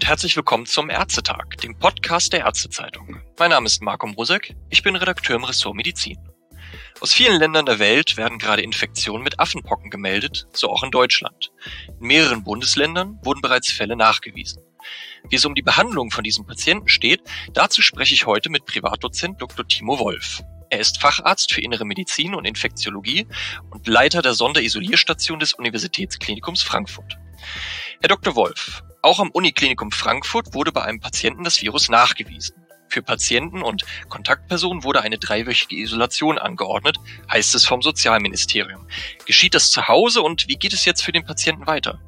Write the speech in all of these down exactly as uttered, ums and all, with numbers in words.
herzlich willkommen zum Ärztetag, dem Podcast der Ärztezeitung. Mein Name ist Marco Mrosek, ich bin Redakteur im Ressort Medizin. Aus vielen Ländern der Welt werden gerade Infektionen mit Affenpocken gemeldet, so auch in Deutschland. In mehreren Bundesländern wurden bereits Fälle nachgewiesen. Wie es um die Behandlung von diesen Patienten steht, dazu spreche ich heute mit Privatdozent Doktor Timo Wolf. Er ist Facharzt für Innere Medizin und Infektiologie und Leiter der Sonderisolierstation des Universitätsklinikums Frankfurt. Herr Doktor Wolf, auch am Uniklinikum Frankfurt wurde bei einem Patienten das Virus nachgewiesen. Für Patienten und Kontaktpersonen wurde eine dreiwöchige Isolation angeordnet, heißt es vom Sozialministerium. Geschieht das zu Hause und wie geht es jetzt für den Patienten weiter?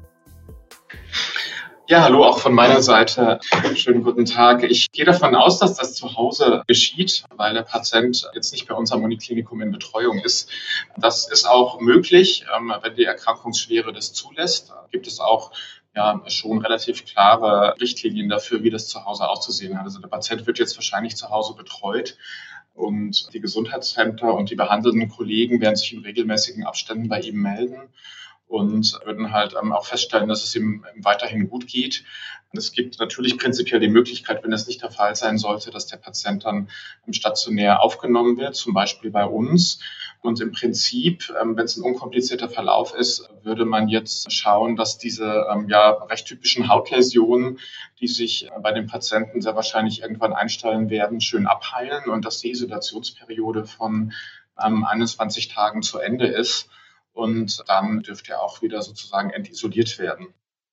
Ja, hallo auch von meiner Seite. Schönen guten Tag. Ich gehe davon aus, dass das zu Hause geschieht, weil der Patient jetzt nicht bei unserem Uniklinikum in Betreuung ist. Das ist auch möglich, wenn die Erkrankungsschwere das zulässt. Gibt es auch ja schon relativ klare Richtlinien dafür, wie das zu Hause auszusehen hat. Also der Patient wird jetzt wahrscheinlich zu Hause betreut und die Gesundheitsämter und die behandelnden Kollegen werden sich in regelmäßigen Abständen bei ihm melden und würden halt ähm, auch feststellen, dass es ihm weiterhin gut geht. Und es gibt natürlich prinzipiell die Möglichkeit, wenn das nicht der Fall sein sollte, dass der Patient dann stationär aufgenommen wird, zum Beispiel bei uns. Und im Prinzip, ähm, wenn es ein unkomplizierter Verlauf ist, würde man jetzt schauen, dass diese ähm, ja recht typischen Hautläsionen, die sich bei den Patienten sehr wahrscheinlich irgendwann einstellen werden, schön abheilen und dass die Isolationsperiode von ähm, einundzwanzig Tagen zu Ende ist. Und dann dürfte er auch wieder sozusagen entisoliert werden.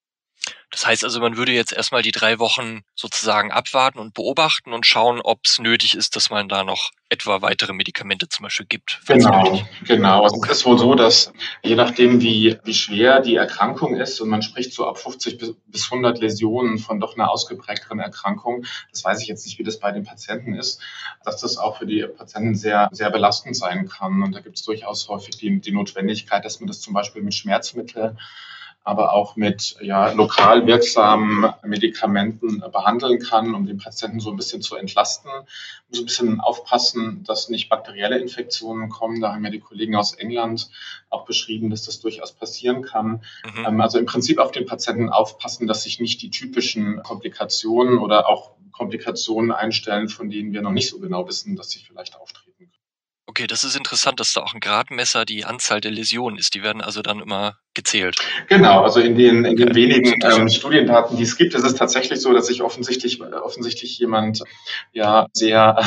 Das heißt also, man würde jetzt erstmal die drei Wochen sozusagen abwarten und beobachten und schauen, ob es nötig ist, dass man da noch etwa weitere Medikamente zum Beispiel gibt. Genau, genau. Also okay. Es ist wohl so, dass je nachdem, wie, wie schwer die Erkrankung ist, und man spricht so ab fünfzig bis hundert Läsionen von doch einer ausgeprägteren Erkrankung, das weiß ich jetzt nicht, wie das bei den Patienten ist, dass das auch für die Patienten sehr, sehr belastend sein kann. Und da gibt es durchaus häufig die, die Notwendigkeit, dass man das zum Beispiel mit Schmerzmitteln, aber auch mit ja, lokal wirksamen Medikamenten behandeln kann, um den Patienten so ein bisschen zu entlasten. Man muss ein bisschen aufpassen, dass nicht bakterielle Infektionen kommen. Da haben ja die Kollegen aus England auch beschrieben, dass das durchaus passieren kann. Mhm. Also im Prinzip auf den Patienten aufpassen, dass sich nicht die typischen Komplikationen oder auch Komplikationen einstellen, von denen wir noch nicht so genau wissen, dass sie vielleicht auftreten können. Okay, das ist interessant, dass da auch ein Gradmesser die Anzahl der Läsionen ist. Die werden also dann immer gezählt. Genau, also in den, in den okay. wenigen ähm, Studiendaten, die es gibt, ist es tatsächlich so, dass sich offensichtlich, offensichtlich jemand ja sehr,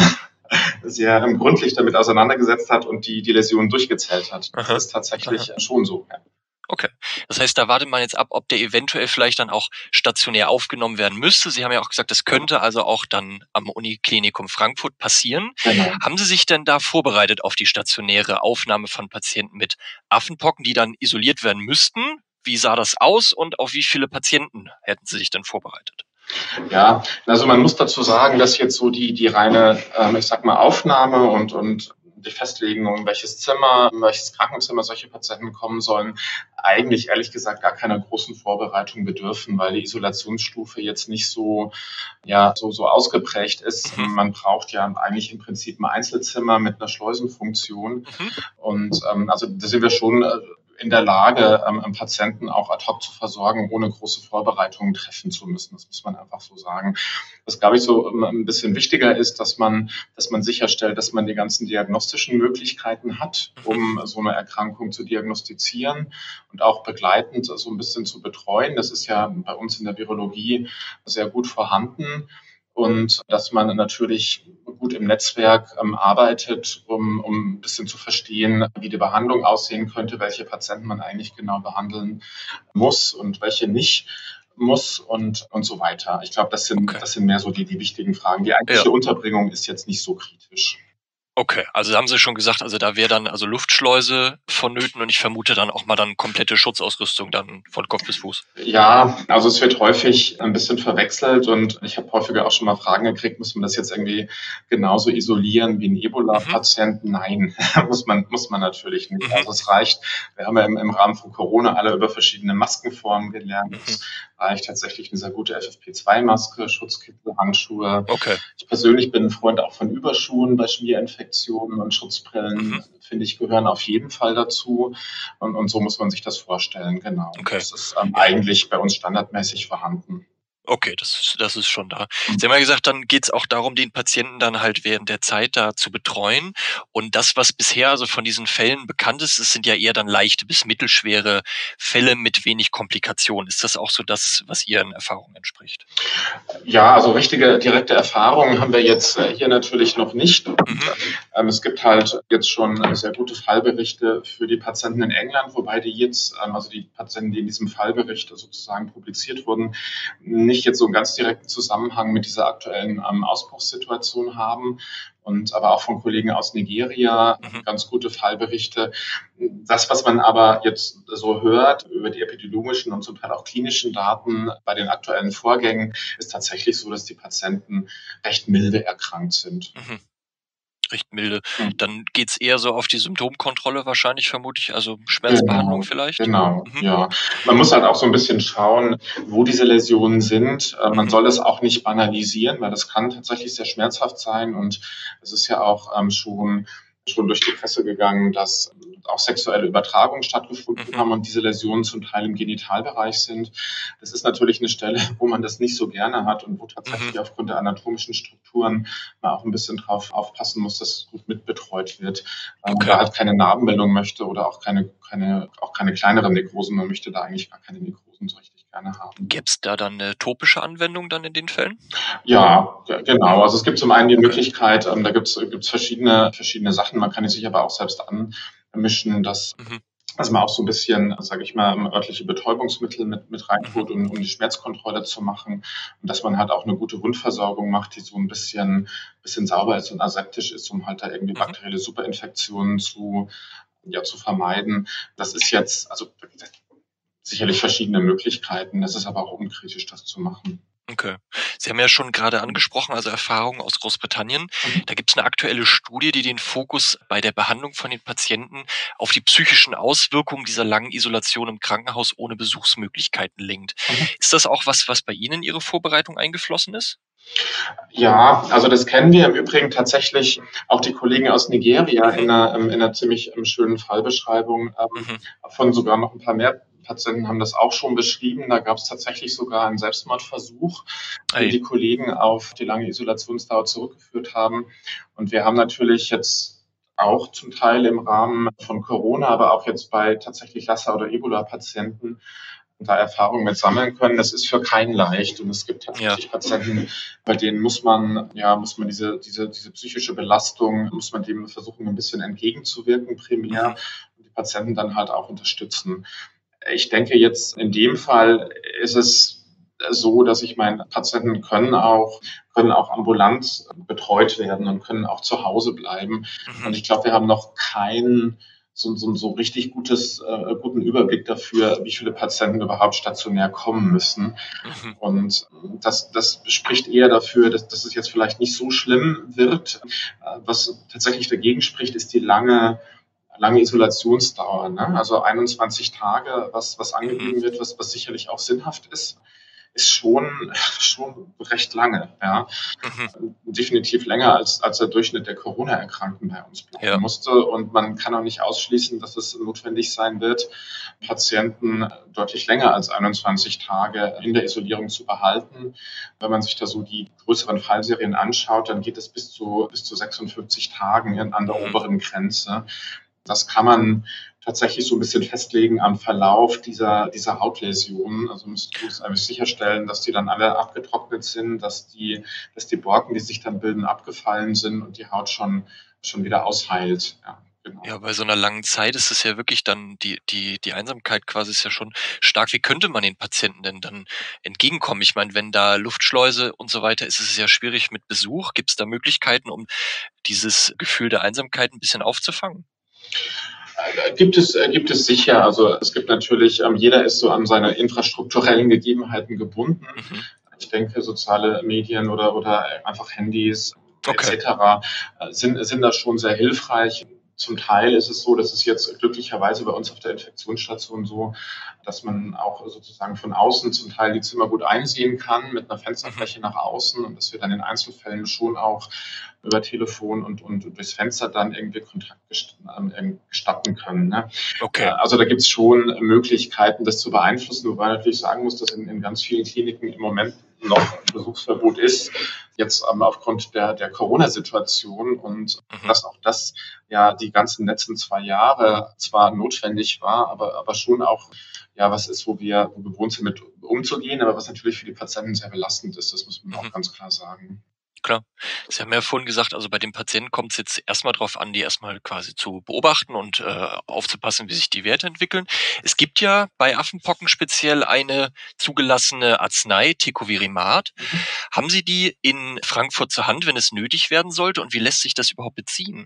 sehr ähm, gründlich damit auseinandergesetzt hat und die, die Läsionen durchgezählt hat. Das aha. ist tatsächlich aha. schon so. Ja. Okay. Das heißt, da wartet man jetzt ab, ob der eventuell vielleicht dann auch stationär aufgenommen werden müsste. Sie haben ja auch gesagt, das könnte also auch dann am Uniklinikum Frankfurt passieren. Genau. Haben Sie sich denn da vorbereitet auf die stationäre Aufnahme von Patienten mit Affenpocken, die dann isoliert werden müssten? Wie sah das aus und auf wie viele Patienten hätten Sie sich denn vorbereitet? Ja, also man muss dazu sagen, dass jetzt so die, die reine, ähm, ich sag mal, Aufnahme und, und die Festlegung, in welches Zimmer, in welches Krankenzimmer solche Patienten kommen sollen, eigentlich ehrlich gesagt gar keiner großen Vorbereitung bedürfen, weil die Isolationsstufe jetzt nicht so, ja, so, so ausgeprägt ist. Mhm. Man braucht ja eigentlich im Prinzip ein Einzelzimmer mit einer Schleusenfunktion. Mhm. Und ähm, also da sind wir schon in der Lage, ähm, Patienten auch ad hoc zu versorgen, ohne große Vorbereitungen treffen zu müssen. Das muss man einfach so sagen. Was, glaube ich, so ähm, ein bisschen wichtiger ist, dass man, dass man sicherstellt, dass man die ganzen diagnostischen Möglichkeiten hat, um so eine Erkrankung zu diagnostizieren und auch begleitend so ein bisschen zu betreuen. Das ist ja bei uns in der Virologie sehr gut vorhanden. Und dass man natürlich gut im Netzwerk ähm, arbeitet, um, um ein bisschen zu verstehen, wie die Behandlung aussehen könnte, welche Patienten man eigentlich genau behandeln muss und welche nicht muss und, und so weiter. Ich glaube, das sind, okay. das sind mehr so die, die wichtigen Fragen. Die eigentliche ja. Unterbringung ist jetzt nicht so kritisch. Okay, also haben Sie schon gesagt, also da wäre dann also Luftschleuse vonnöten und ich vermute dann auch mal dann komplette Schutzausrüstung dann von Kopf bis Fuß. Ja, also es wird häufig ein bisschen verwechselt und ich habe häufiger auch schon mal Fragen gekriegt, muss man das jetzt irgendwie genauso isolieren wie ein Ebola-Patient? Mhm. Nein, muss man muss man natürlich nicht. Mhm. Also es reicht, wir haben ja im, im Rahmen von Corona alle über verschiedene Maskenformen gelernt. Mhm. Es reicht tatsächlich eine sehr gute F F P zwei Maske, Schutzkittel, Handschuhe. Okay. Ich persönlich bin ein Freund auch von Überschuhen bei Schmierinfektionen und Schutzbrillen, mhm. finde ich, gehören auf jeden Fall dazu. Und, und so muss man sich das vorstellen, genau. Okay. Das ist ähm, eigentlich bei uns standardmäßig vorhanden. Okay, das ist das ist schon da. Sie haben ja gesagt, dann geht's auch darum, den Patienten dann halt während der Zeit da zu betreuen. Und das, was bisher also von diesen Fällen bekannt ist, es sind ja eher dann leichte bis mittelschwere Fälle mit wenig Komplikationen. Ist das auch so das, was Ihren Erfahrungen entspricht? Ja, also richtige direkte Erfahrungen haben wir jetzt äh, hier natürlich noch nicht. Mhm, Ähm, es gibt halt jetzt schon äh, sehr gute Fallberichte für die Patienten in England, wobei die jetzt, ähm, also die Patienten, die in diesem Fallbericht sozusagen publiziert wurden, nicht jetzt so einen ganz direkten Zusammenhang mit dieser aktuellen ähm, Ausbruchssituation haben. Und aber auch von Kollegen aus Nigeria mhm, ganz gute Fallberichte. Das, was man aber jetzt so hört über die epidemiologischen und zum Teil auch klinischen Daten bei den aktuellen Vorgängen, ist tatsächlich so, dass die Patienten recht milde erkrankt sind. mhm. Recht milde. Hm. Dann geht's eher so auf die Symptomkontrolle wahrscheinlich, vermute ich, also Schmerzbehandlung Genau, vielleicht? genau, Mhm, ja. Man muss halt auch so ein bisschen schauen, wo diese Läsionen sind. Äh, man mhm, soll es auch nicht banalisieren, weil das kann tatsächlich sehr schmerzhaft sein und es ist ja auch ähm, schon schon durch die Presse gegangen, dass auch sexuelle Übertragungen stattgefunden mhm, haben und diese Läsionen zum Teil im Genitalbereich sind. Das ist natürlich eine Stelle, wo man das nicht so gerne hat und wo mhm. tatsächlich aufgrund der anatomischen Strukturen man auch ein bisschen drauf aufpassen muss, dass es gut mitbetreut wird, weil man Okay. da halt keine Narbenbildung möchte oder auch keine, keine, auch keine kleineren Nekrosen. Man möchte da eigentlich gar keine Nekrosen so richtig gerne haben. Gäb's da dann 'ne topische Anwendung dann in den Fällen? Ja, ge- genau. Mhm, Also es gibt zum einen die okay. Möglichkeit, ähm, da gibt's gibt's verschiedene, verschiedene Sachen. Man kann die sich aber auch selbst anmischen, dass Mhm, also man auch so ein bisschen, sage ich mal, örtliche Betäubungsmittel mit, mit mhm, reintut, um, um die Schmerzkontrolle zu machen. Und dass man halt auch eine gute Wundversorgung macht, die so ein bisschen, bisschen sauber ist und aseptisch ist, um halt da irgendwie mhm. bakterielle Superinfektionen zu, ja, zu vermeiden. Das ist jetzt, also sicherlich verschiedene Möglichkeiten. Das ist aber auch unkritisch, das zu machen. Okay. Sie haben ja schon gerade angesprochen, also Erfahrungen aus Großbritannien. Mhm. Da gibt es eine aktuelle Studie, die den Fokus bei der Behandlung von den Patienten auf die psychischen Auswirkungen dieser langen Isolation im Krankenhaus ohne Besuchsmöglichkeiten lenkt. Mhm. Ist das auch was, was bei Ihnen in Ihre Vorbereitung eingeflossen ist? Ja, also das kennen wir im Übrigen tatsächlich auch die Kollegen aus Nigeria Mhm, in einer, ähm, in einer ziemlich ähm, schönen Fallbeschreibung. Ähm, mhm. von sogar noch ein paar mehr Patienten haben das auch schon beschrieben. Da gab es tatsächlich sogar einen Selbstmordversuch, den Ei. die Kollegen auf die lange Isolationsdauer zurückgeführt haben. Und wir haben natürlich jetzt auch zum Teil im Rahmen von Corona, aber auch jetzt bei tatsächlich Lassa- oder Ebola-Patienten da Erfahrungen mit sammeln können. Das ist für keinen leicht. Und es gibt Ja. tatsächlich Patienten, bei denen muss man, ja, muss man diese, diese, diese psychische Belastung, muss man dem versuchen, ein bisschen entgegenzuwirken, primär, Mhm, und die Patienten dann halt auch unterstützen. Ich denke jetzt in dem Fall ist es so, dass ich meine, Patienten können auch, können auch ambulant betreut werden und können auch zu Hause bleiben. mhm, Und ich glaube, wir haben noch keinen so, so, so richtig gutes, äh, guten Überblick dafür, wie viele Patienten überhaupt stationär kommen müssen. mhm, Und das, das spricht eher dafür, dass, dass es jetzt vielleicht nicht so schlimm wird. Äh, Was tatsächlich dagegen spricht, ist die lange lange Isolationsdauer, ne? Also einundzwanzig Tage, was, was mhm, angegeben wird, was, was sicherlich auch sinnhaft ist, ist schon, schon recht lange, ja. mhm. Definitiv länger als, als der Durchschnitt der Corona-Erkrankten bei uns bleiben Ja. musste. Und man kann auch nicht ausschließen, dass es notwendig sein wird, Patienten deutlich länger als einundzwanzig Tage in der Isolierung zu behalten. Wenn man sich da so die größeren Fallserien anschaut, dann geht es bis zu, bis zu sechsundfünfzig Tagen an der Mhm, oberen Grenze. Das kann man tatsächlich so ein bisschen festlegen am Verlauf dieser, dieser Hautläsionen. Also man muss, muss eigentlich sicherstellen, dass die dann alle abgetrocknet sind, dass die, dass die Borken, die sich dann bilden, abgefallen sind und die Haut schon, schon wieder ausheilt. Ja, genau. Ja, bei so einer langen Zeit ist es ja wirklich dann die die die Einsamkeit quasi ist ja schon stark. Wie könnte man den Patienten denn dann entgegenkommen? Ich meine, wenn da Luftschleuse und so weiter ist, ist es ja schwierig mit Besuch. Gibt es da Möglichkeiten, um dieses Gefühl der Einsamkeit ein bisschen aufzufangen? Äh, Gibt es, äh, gibt es sicher. Also es gibt natürlich, ähm, jeder ist so an seine infrastrukturellen Gegebenheiten gebunden. Mhm. Ich denke, soziale Medien oder, oder einfach Handys Okay. et cetera äh, sind, sind da schon sehr hilfreich. Zum Teil ist es so, dass es jetzt glücklicherweise bei uns auf der Infektionsstation so, dass man auch sozusagen von außen zum Teil die Zimmer gut einsehen kann mit einer Mhm. Fensterfläche nach außen und dass wir dann in Einzelfällen schon auch über Telefon und, und durchs Fenster dann irgendwie Kontakt gestatten können. Ne? Okay. Also da gibt es schon Möglichkeiten, das zu beeinflussen, wobei man natürlich sagen muss, dass in, in ganz vielen Kliniken im Moment noch Besuchsverbot ist, jetzt ähm, aufgrund der, der Corona-Situation und Mhm. dass auch das ja die ganzen letzten zwei Jahre zwar notwendig war, aber, aber schon auch ja was ist, wo wir, wo wir gewohnt sind, mit umzugehen, aber was natürlich für die Patienten sehr belastend ist, das muss man Mhm. auch ganz klar sagen. Klar. Sie haben ja vorhin gesagt, also bei den Patienten kommt es jetzt erstmal drauf an, die erstmal quasi zu beobachten und äh, aufzupassen, wie sich die Werte entwickeln. Es gibt ja bei Affenpocken speziell eine zugelassene Arznei, Tecovirimat. Mhm. Haben Sie die in Frankfurt zur Hand, wenn es nötig werden sollte? Und wie lässt sich das überhaupt beziehen?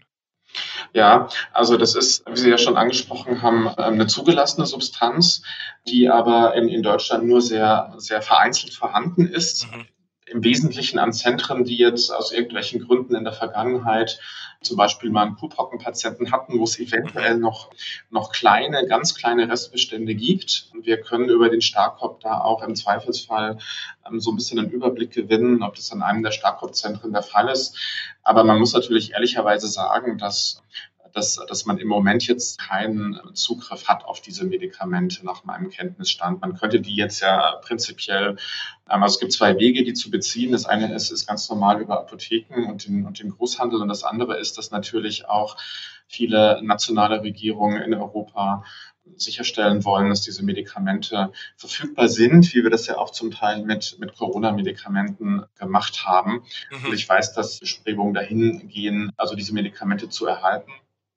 Ja, also das ist, wie Sie ja schon angesprochen haben, eine zugelassene Substanz, die aber in, in Deutschland nur sehr, sehr vereinzelt vorhanden ist. Mhm. Im Wesentlichen an Zentren, die jetzt aus irgendwelchen Gründen in der Vergangenheit zum Beispiel mal einen Puppocken-Patienten hatten, wo es eventuell Mhm. noch, noch kleine, ganz kleine Restbestände gibt. Und wir können über den Starkop da auch im Zweifelsfall ähm, so ein bisschen einen Überblick gewinnen, ob das an einem der Starkop-Zentren der Fall ist. Aber man muss natürlich ehrlicherweise sagen, dass dass, dass man im Moment jetzt keinen Zugriff hat auf diese Medikamente nach meinem Kenntnisstand. Man könnte die jetzt ja prinzipiell, also es gibt zwei Wege, die zu beziehen. Das eine ist, ist ganz normal über Apotheken und den, und den Großhandel und das andere ist, dass natürlich auch viele nationale Regierungen in Europa sicherstellen wollen, dass diese Medikamente verfügbar sind, wie wir das ja auch zum Teil mit, mit Corona-Medikamenten gemacht haben. Mhm. Und ich weiß, dass Bestrebungen dahin gehen, also diese Medikamente zu erhalten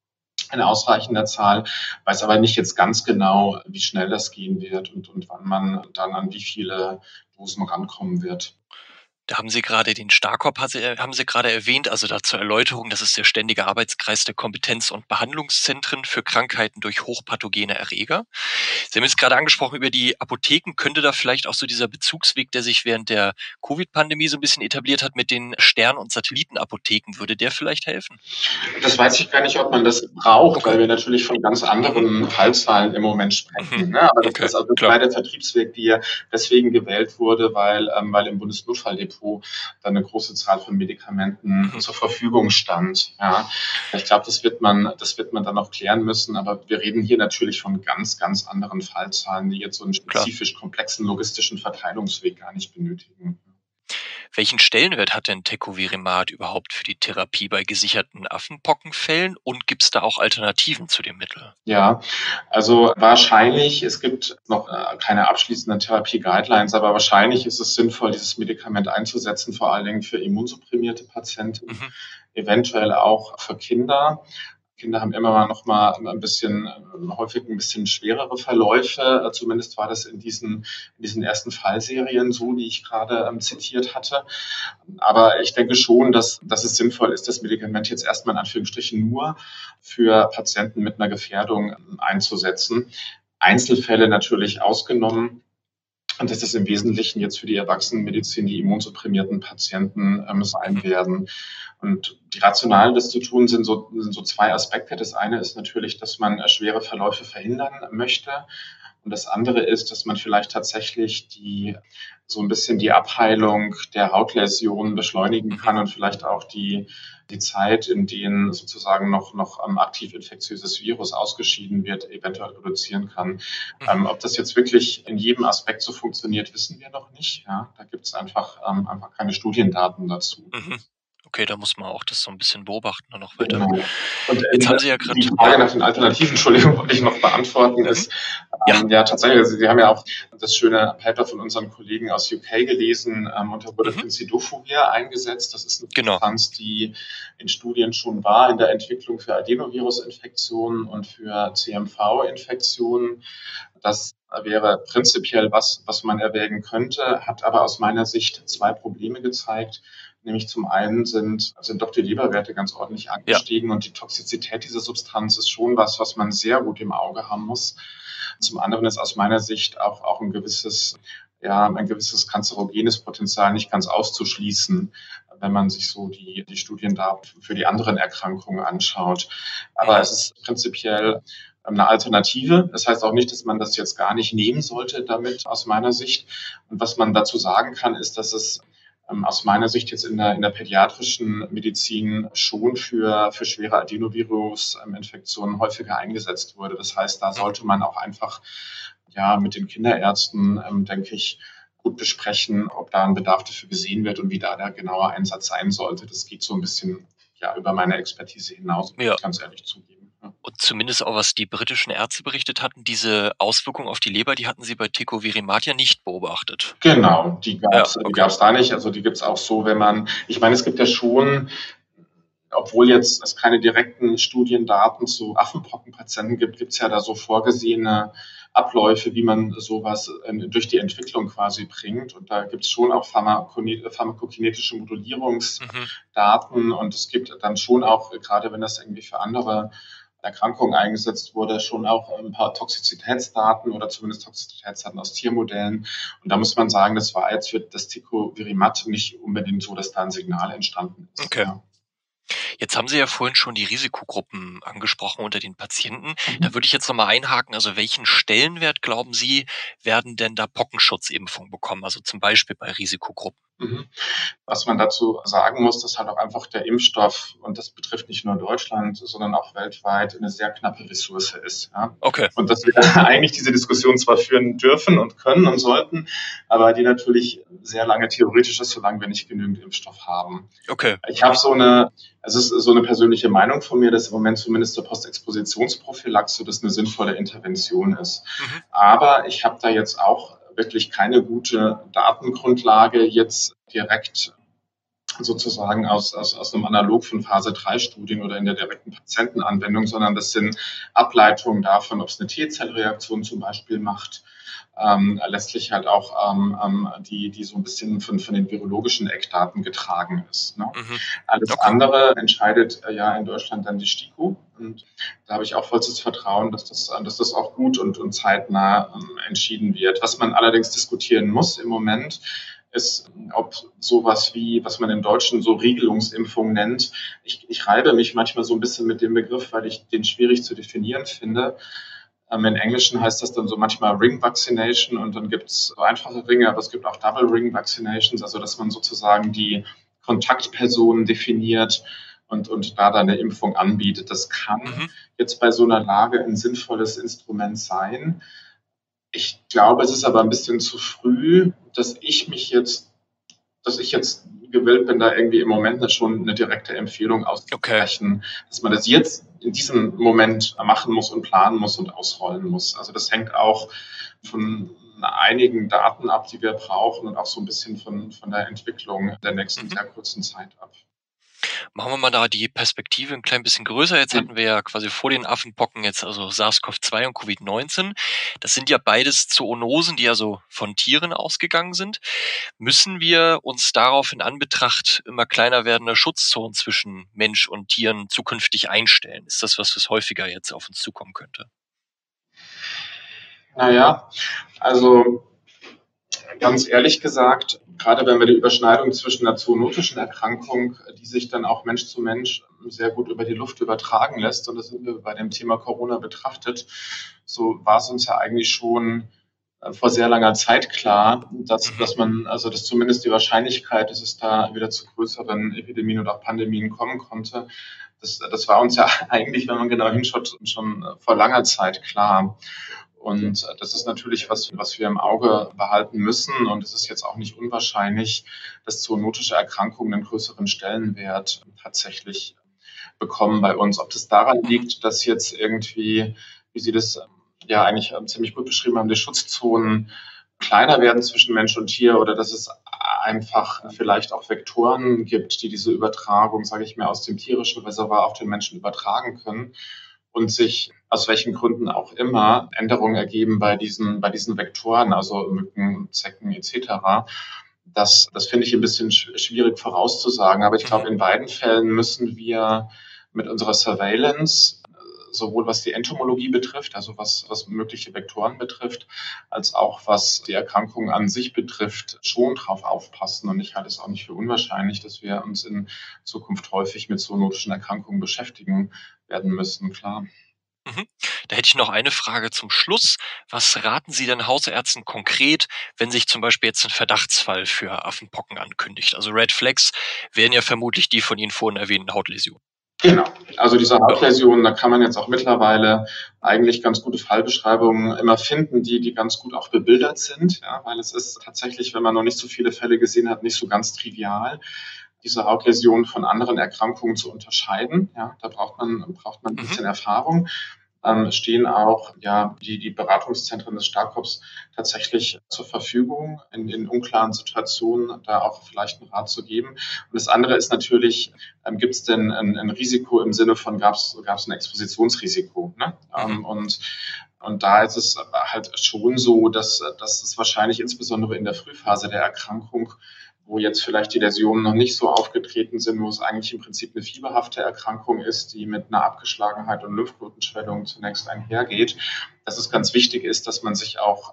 in ausreichender Zahl, weiß aber nicht jetzt ganz genau, wie schnell das gehen wird und, und wann man dann an wie viele Dosen rankommen wird. Da haben Sie gerade den Starkop hat Sie haben Sie gerade erwähnt, also da zur Erläuterung, das ist der ständige Arbeitskreis der Kompetenz- und Behandlungszentren für Krankheiten durch hochpathogene Erreger. Sie haben jetzt gerade angesprochen über die Apotheken. Könnte da vielleicht auch so dieser Bezugsweg, der sich während der Covid-Pandemie so ein bisschen etabliert hat mit den Stern- und Satellitenapotheken, würde der vielleicht helfen? Das weiß ich gar nicht, ob man das braucht, Okay. weil wir natürlich von ganz Mhm. anderen Fallzahlen im Moment Mhm. sprechen. Ne? Aber das Okay, ist also klar. der Vertriebsweg, die ja deswegen gewählt wurde, weil, ähm, weil im Bundesnotfalldepot dann eine große Zahl von Medikamenten Mhm. zur Verfügung stand. Ja. Ich glaube, das wird man, das wird man dann noch klären müssen. Aber wir reden hier natürlich von ganz, ganz anderen Fallzahlen, die jetzt so einen Klar. spezifisch komplexen logistischen Verteilungsweg gar nicht benötigen. Welchen Stellenwert hat denn Tecovirimat überhaupt für die Therapie bei gesicherten Affenpockenfällen und gibt es da auch Alternativen zu dem Mittel? Ja, also wahrscheinlich, es gibt noch äh, keine abschließenden Therapie-Guidelines, aber wahrscheinlich ist es sinnvoll, dieses Medikament einzusetzen, vor allen Dingen für immunsupprimierte Patienten, Mhm. eventuell auch für Kinder. Kinder haben immer noch mal ein bisschen, äh, häufig ein bisschen schwerere Verläufe. Äh, Zumindest war das in diesen, in diesen ersten Fallserien so, die ich gerade ähm, zitiert hatte. Aber ich denke schon, dass, dass es sinnvoll ist, das Medikament jetzt erstmal in Anführungsstrichen nur für Patienten mit einer Gefährdung ähm, einzusetzen. Einzelfälle natürlich ausgenommen. Und das ist im Wesentlichen jetzt für die Erwachsenenmedizin die immunsupprimierten Patienten ähm, sein Mhm. werden. Und die Rationalen, das zu tun, sind so, sind so zwei Aspekte. Das eine ist natürlich, dass man äh, schwere Verläufe verhindern möchte. Und das andere ist, dass man vielleicht tatsächlich die, so ein bisschen die Abheilung der Hautläsionen beschleunigen Mhm. kann und vielleicht auch die, die Zeit, in denen sozusagen noch, noch ähm, aktiv infektiöses Virus ausgeschieden wird, eventuell reduzieren kann. Mhm. Ähm, ob das jetzt wirklich in jedem Aspekt so funktioniert, wissen wir noch nicht. Ja, da gibt es einfach, ähm, einfach keine Studiendaten dazu. Mhm. Okay, da muss man auch das so ein bisschen beobachten und noch weiter. Genau. Und Jetzt ähm, haben Sie ja gerade, die ja? Frage nach den Alternativen, Entschuldigung, wollte ich noch beantworten, Mhm. ist, Ja, ähm, ja, tatsächlich, also Sie haben ja auch das schöne Paper von unseren Kollegen aus U K gelesen, ähm, und da wurde mhm. Fencidofovir eingesetzt. Das ist eine Genau. Substanz, die in Studien schon war in der Entwicklung für Adenovirusinfektionen und für C M V-Infektionen. Das wäre prinzipiell was, was man erwägen könnte, hat aber aus meiner Sicht zwei Probleme gezeigt. Nämlich zum einen sind, sind doch die Leberwerte ganz ordentlich Ja. angestiegen und die Toxizität dieser Substanz ist schon was, was man sehr gut im Auge haben muss. Zum anderen ist aus meiner Sicht auch, auch ein gewisses, ja, ein gewisses kanzerogenes Potenzial nicht ganz auszuschließen, wenn man sich so die, die Studien da für die anderen Erkrankungen anschaut. Aber Mhm. es ist prinzipiell eine Alternative. Das heißt auch nicht, dass man das jetzt gar nicht nehmen sollte damit aus meiner Sicht. Und was man dazu sagen kann, ist, dass es ähm, aus meiner Sicht jetzt in der, in der pädiatrischen Medizin schon für, für schwere Adenovirus-Infektionen häufiger eingesetzt wurde. Das heißt, da sollte man auch einfach ja, mit den Kinderärzten, ähm, denke ich, gut besprechen, ob da ein Bedarf dafür gesehen wird und wie da der genaue Einsatz sein sollte. Das geht so ein bisschen ja, über meine Expertise hinaus, muss Ja. ich ganz ehrlich zugeben. Ja. Und zumindest auch, was die britischen Ärzte berichtet hatten, diese Auswirkungen auf die Leber, die hatten sie bei Tecovirimat ja nicht beobachtet. Genau, die gab es Ja, die okay. gab's da nicht. Also die gibt es auch so, wenn man, ich meine, es gibt ja schon, obwohl jetzt es keine direkten Studiendaten zu Affenpockenpatienten gibt, gibt es ja da so vorgesehene Abläufe, wie man sowas äh, durch die Entwicklung quasi bringt. Und da gibt es schon auch pharmakone- pharmakokinetische Modulierungsdaten. Mhm. Und es gibt dann schon auch, äh, gerade wenn das irgendwie für andere Erkrankungen eingesetzt wurde, schon auch ein paar Toxizitätsdaten oder zumindest Toxizitätsdaten aus Tiermodellen. Und da muss man sagen, das war jetzt für das Tecovirimat nicht unbedingt so, dass da ein Signal entstanden ist. Okay. Ja. Jetzt haben Sie ja vorhin schon die Risikogruppen angesprochen unter den Patienten. Mhm. Da würde ich jetzt nochmal einhaken. Also welchen Stellenwert, glauben Sie, werden denn da Pockenschutzimpfungen bekommen? Also zum Beispiel bei Risikogruppen. Mhm. Was man dazu sagen muss, dass halt auch einfach der Impfstoff, und das betrifft nicht nur Deutschland, sondern auch weltweit, eine sehr knappe Ressource ist. Ja? Okay. Und dass wir eigentlich diese Diskussion zwar führen dürfen und können und sollten, aber die natürlich sehr lange theoretisch ist, solange wir nicht genügend Impfstoff haben. Okay. Ich habe so eine, es ist so eine persönliche Meinung von mir, dass im Moment zumindest zur Postexpositionsprophylaxe das eine sinnvolle Intervention ist. Mhm. Aber ich habe da jetzt auch wirklich keine gute Datengrundlage jetzt direkt sozusagen aus, aus, aus einem Analog von Phase drei Studien oder in der direkten Patientenanwendung, sondern das sind Ableitungen davon, ob es eine T-Zellreaktion zum Beispiel macht, ähm, letztlich halt auch ähm, die, die so ein bisschen von, von den virologischen Eckdaten getragen ist. Ne? Mhm. Alles Okay. andere entscheidet äh, ja in Deutschland dann die STIKO. Und da habe ich auch vollstes Vertrauen, dass das, dass das auch gut und, und zeitnah ähm, entschieden wird. Was man allerdings diskutieren muss im Moment, ist, ob sowas wie, was man im Deutschen so Regelungsimpfung nennt. Ich, ich reibe mich manchmal so ein bisschen mit dem Begriff, weil ich den schwierig zu definieren finde. Ähm, Im Englischen heißt das dann so manchmal Ring Vaccination und dann gibt es so einfache Ringe, aber es gibt auch Double Ring Vaccinations, also dass man sozusagen die Kontaktpersonen definiert und, und da dann eine Impfung anbietet. Das kann Mhm. jetzt bei so einer Lage ein sinnvolles Instrument sein. Ich glaube, es ist aber ein bisschen zu früh, dass ich mich jetzt, dass ich jetzt gewillt bin, da irgendwie im Moment schon eine direkte Empfehlung auszusprechen, okay, dass man das jetzt in diesem Moment machen muss und planen muss und ausrollen muss. Also das hängt auch von einigen Daten ab, die wir brauchen und auch so ein bisschen von, von der Entwicklung der nächsten Mhm. sehr kurzen Zeit ab. Machen wir mal da die Perspektive ein klein bisschen größer. Jetzt hatten wir ja quasi vor den Affenpocken jetzt also SARS-CoV zwei und Covid neunzehn. Das sind ja beides Zoonosen, die also von Tieren ausgegangen sind. Müssen wir uns darauf in Anbetracht immer kleiner werdender Schutzzonen zwischen Mensch und Tieren zukünftig einstellen? Ist das was, was häufiger jetzt auf uns zukommen könnte? Naja, also ganz ehrlich gesagt, gerade wenn wir die Überschneidung zwischen einer zoonotischen Erkrankung, die sich dann auch Mensch zu Mensch sehr gut über die Luft übertragen lässt, und das sind wir bei dem Thema Corona betrachtet, so war es uns ja eigentlich schon äh, vor sehr langer Zeit klar, dass, Mhm. dass man, also dass zumindest die Wahrscheinlichkeit, dass es da wieder zu größeren Epidemien oder auch Pandemien kommen konnte, das, das war uns ja eigentlich, wenn man genau hinschaut, schon vor langer Zeit klar. Und das ist natürlich was, was wir im Auge behalten müssen. Und es ist jetzt auch nicht unwahrscheinlich, dass zoonotische Erkrankungen einen größeren Stellenwert tatsächlich bekommen bei uns. Ob das daran liegt, dass jetzt irgendwie, wie Sie das ja eigentlich ziemlich gut beschrieben haben, die Schutzzonen kleiner werden zwischen Mensch und Tier, oder dass es einfach vielleicht auch Vektoren gibt, die diese Übertragung, sage ich mal, aus dem tierischen Reservoir auf den Menschen übertragen können und sich aus welchen Gründen auch immer Änderungen ergeben bei diesen, bei diesen Vektoren, also Mücken, Zecken et cetera. Das, das finde ich ein bisschen schwierig vorauszusagen, aber ich glaube, in beiden Fällen müssen wir mit unserer Surveillance, sowohl was die Entomologie betrifft, also was, was mögliche Vektoren betrifft, als auch was die Erkrankung an sich betrifft, schon drauf aufpassen. Und ich halte es auch nicht für unwahrscheinlich, dass wir uns in Zukunft häufig mit zoonotischen Erkrankungen beschäftigen werden müssen, klar. Mhm. Da hätte ich noch eine Frage zum Schluss. Was raten Sie denn Hausärzten konkret, wenn sich zum Beispiel jetzt ein Verdachtsfall für Affenpocken ankündigt? Also Red Flags wären ja vermutlich die von Ihnen vorhin erwähnten Hautläsionen. Genau. Also diese Ja. Hautläsionen, da kann man jetzt auch mittlerweile eigentlich ganz gute Fallbeschreibungen immer finden, die, die ganz gut auch bebildert sind, ja, weil es ist tatsächlich, wenn man noch nicht so viele Fälle gesehen hat, nicht so ganz trivial, diese Hautläsionen von anderen Erkrankungen zu unterscheiden. Ja, da braucht man, braucht man ein bisschen Mhm. Erfahrung. Ähm, stehen auch ja die, die Beratungszentren des Starkops tatsächlich zur Verfügung, in, in unklaren Situationen da auch vielleicht einen Rat zu geben. Und das andere ist natürlich, ähm, gibt es denn ein, ein Risiko im Sinne von, gab es ein Expositionsrisiko? Ne? Mhm. Ähm, und und da ist es halt schon so, dass, dass es wahrscheinlich insbesondere in der Frühphase der Erkrankung, wo jetzt vielleicht die Läsionen noch nicht so aufgetreten sind, wo es eigentlich im Prinzip eine fieberhafte Erkrankung ist, die mit einer Abgeschlagenheit und Lymphknotenschwellung zunächst einhergeht, dass es ganz wichtig ist, dass man sich auch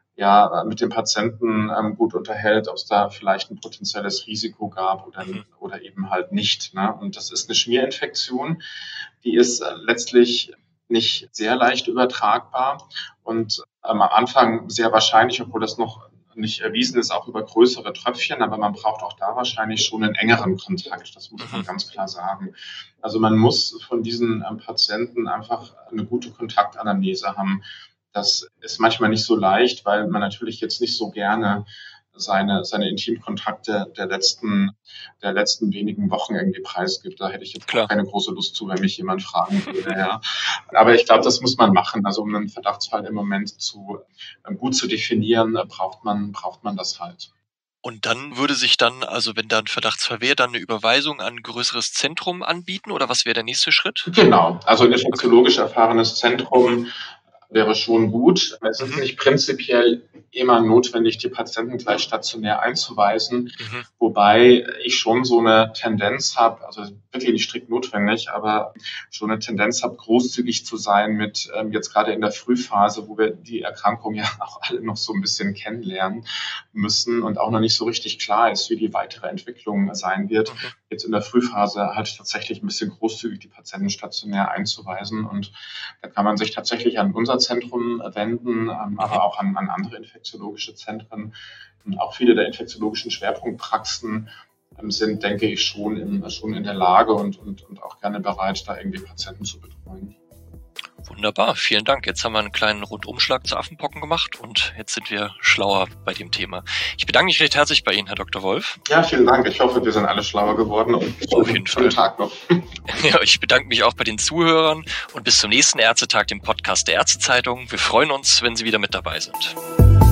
ja, mit dem Patienten ähm, gut unterhält, ob es da vielleicht ein potenzielles Risiko gab oder, Mhm. oder eben halt nicht. Ne? Und das ist eine Schmierinfektion, die ist äh, letztlich nicht sehr leicht übertragbar und ähm, am Anfang sehr wahrscheinlich, obwohl das noch nicht erwiesen ist, auch über größere Tröpfchen, aber man braucht auch da wahrscheinlich schon einen engeren Kontakt, das muss man Mhm. ganz klar sagen. Also man muss von diesen ähm, Patienten einfach eine gute Kontaktanamnese haben. Das ist manchmal nicht so leicht, weil man natürlich jetzt nicht so gerne seine, seine Intimkontakte der letzten, der letzten wenigen Wochen irgendwie preisgibt. Da hätte ich jetzt Klar. auch keine große Lust zu, wenn mich jemand fragen würde. Ja. Aber ich glaube, das muss man machen. Also um einen Verdachtsfall im Moment zu, äh, gut zu definieren, äh, braucht man, braucht man das halt. Und dann würde sich dann, also wenn da ein Verdachtsfall wäre, dann eine Überweisung an ein größeres Zentrum anbieten oder was wäre der nächste Schritt? Genau, also ein Okay. infektiologisch erfahrenes Mhm. Zentrum wäre schon gut. Es ist Mhm. nicht prinzipiell immer notwendig, die Patienten gleich stationär einzuweisen, Mhm. wobei ich schon so eine Tendenz habe, also wirklich nicht strikt notwendig, aber schon eine Tendenz habe, großzügig zu sein mit ähm, jetzt gerade in der Frühphase, wo wir die Erkrankung ja auch alle noch so ein bisschen kennenlernen müssen und auch noch nicht so richtig klar ist, wie die weitere Entwicklung sein wird. Mhm. Jetzt in der Frühphase halt tatsächlich ein bisschen großzügig die Patienten stationär einzuweisen und da kann man sich tatsächlich an unser Zentrum wenden, ähm, Mhm. aber auch an, an andere infektiologische Zentren. Und auch viele der infektiologischen Schwerpunktpraxen ähm, sind, denke ich, schon in, schon in der Lage und, und, und auch gerne bereit, da irgendwie Patienten zu betreuen. Wunderbar, vielen Dank. Jetzt haben wir einen kleinen Rundumschlag zu Affenpocken gemacht und jetzt sind wir schlauer bei dem Thema. Ich bedanke mich recht herzlich bei Ihnen, Herr Doktor Wolf. Ja, vielen Dank. Ich hoffe, wir sind alle schlauer geworden und Auf jeden schönen Fall. Tag noch. Ja, ich bedanke mich auch bei den Zuhörern und bis zum nächsten Ärztetag, dem Podcast der Ärztezeitung. Wir freuen uns, wenn Sie wieder mit dabei sind.